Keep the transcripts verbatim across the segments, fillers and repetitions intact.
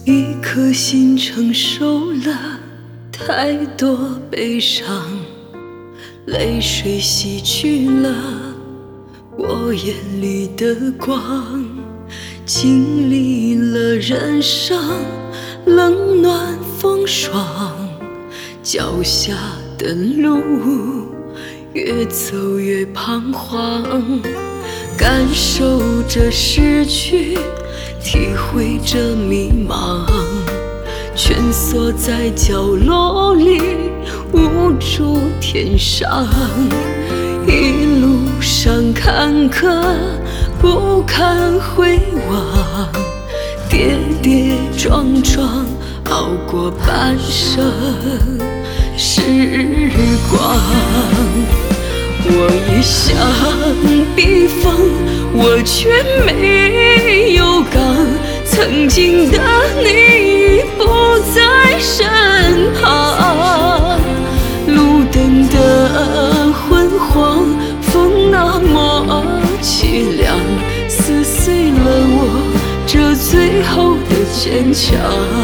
一颗心承受了太多悲伤，泪水洗去了我眼里的光，经历了人生冷暖风霜，脚下的路越走越彷徨，感受着失去，体会着迷茫，蜷缩在角落里无助填上，一路上坎坷不堪回望，跌跌撞撞熬过半生时光。我一向避风，我却没有刚，曾经的你不在身旁，路灯的昏黄，风那么凄凉，撕碎了我这最后的坚强。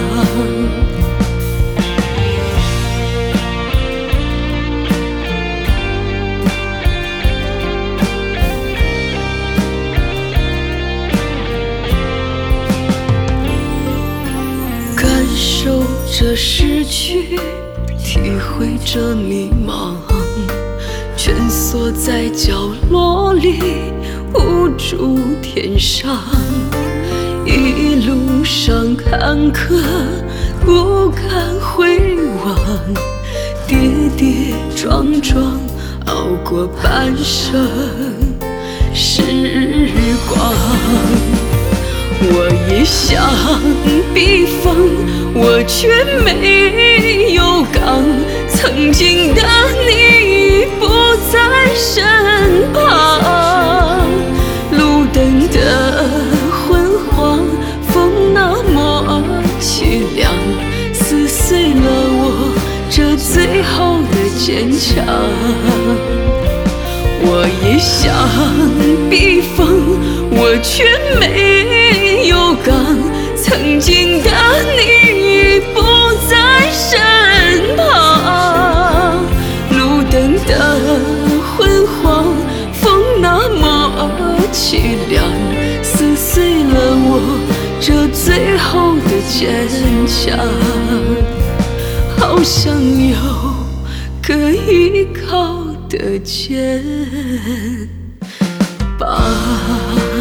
受着失去，体会着迷茫，蜷缩在角落里无助填上，一路上坎坷不堪回望，跌跌撞撞熬过半生时光。我一向避风，我却没有刚，曾经的你不在身旁，路灯的昏黄，风那么凄凉，撕碎了我这最后的坚强。我一向避风，我却没有刚，曾经的你不在身旁，路灯的昏黄，风那么凄凉，撕碎了我这最后的坚强。好想有个依靠的肩膀。